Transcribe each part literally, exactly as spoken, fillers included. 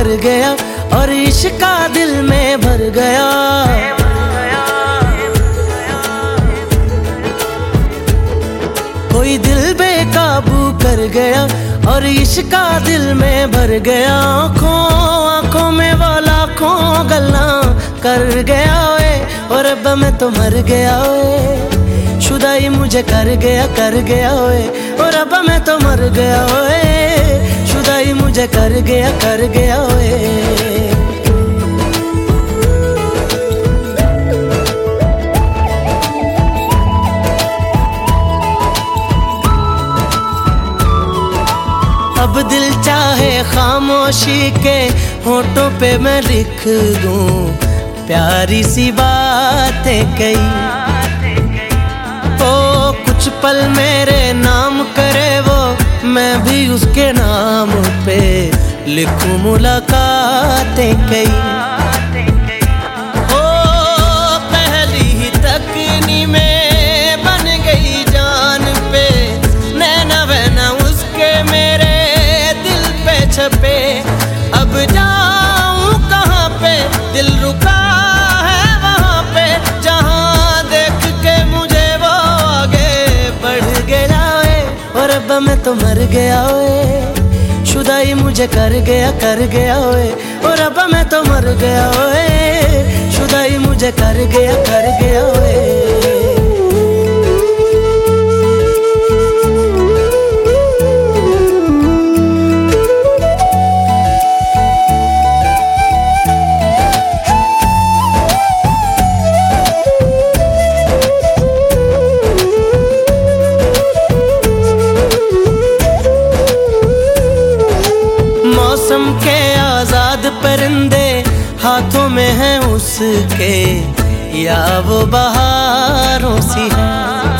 कर गया और इश्का दिल में भर गया। कोई दिल बेकाबू कर गया और इश्का दिल में भर गया। आँखों आँखों में वो लाखों गल्लां कर गया ओए और अब मैं तो मर गया ओए। शुदाई मुझे कर गया कर गया ओए और अब मैं तो मर गया ओए। शुदाई मुझे कर गया कर गया ओए। अब दिल चाहे खामोशी के होठों पे मैं लिख दूं प्यारी सी बातें कई। ओ कुछ पल मेरे नाम करे वो मैं भी उसके नाम पे लिखूं मुलाकातें कई। ओ पहली ही तकनी में बन गई जान पे नैना वैना उसके मेरे छपे। अब जाऊं कहाँ पे दिल रुका है वहाँ पे जहाँ देख के मुझे वो आगे बढ़ गया ओए और अब मैं तो मर गया ओए। शुदाई मुझे कर गया कर गया ओए और अब मैं तो मर गया ओए। शुदाई मुझे कर गया कर गया ओए। मौसम के आजाद परिंदे हाथों में हैं उसके या वो बहारों सी है।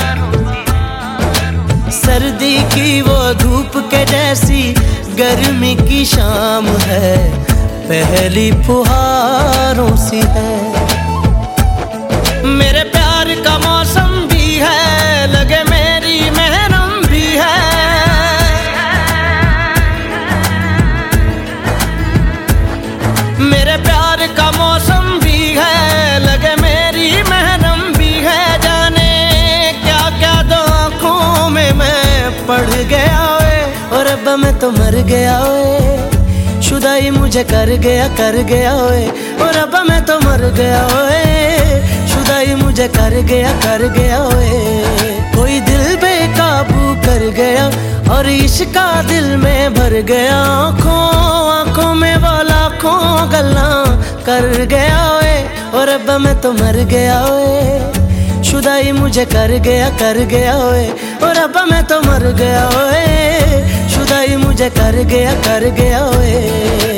सर्दी की वो धूप के जैसी गर्मी की शाम है पहली फुहारों सी है। मेरे प्यार का मौसम भी है लगे मेरी महरम भी है। मेरे प्यार का मौसम भी है लगे मेरी महरम भी है। जाने क्या क्या दो आँखों में मैं पढ़ गया ओए और अब मैं तो मर गया ओए। शुदाई मुझे कर गया कर गया ओए और अब मैं तो मर गया ओए। शुदाई मुझे कर गया कर गया ओए। कोई दिल बेकाबू कर गया और इश्का दिल में भर गया। आँखों आँखों में वो लाखों गल्लां कर गया ओए और अब मैं तो मर गया ओए। शुदाई मुझे कर गया कर गया ओए और अब मैं तो मर गया ओए। शुदाई मुझे कर गया कर गया ओए।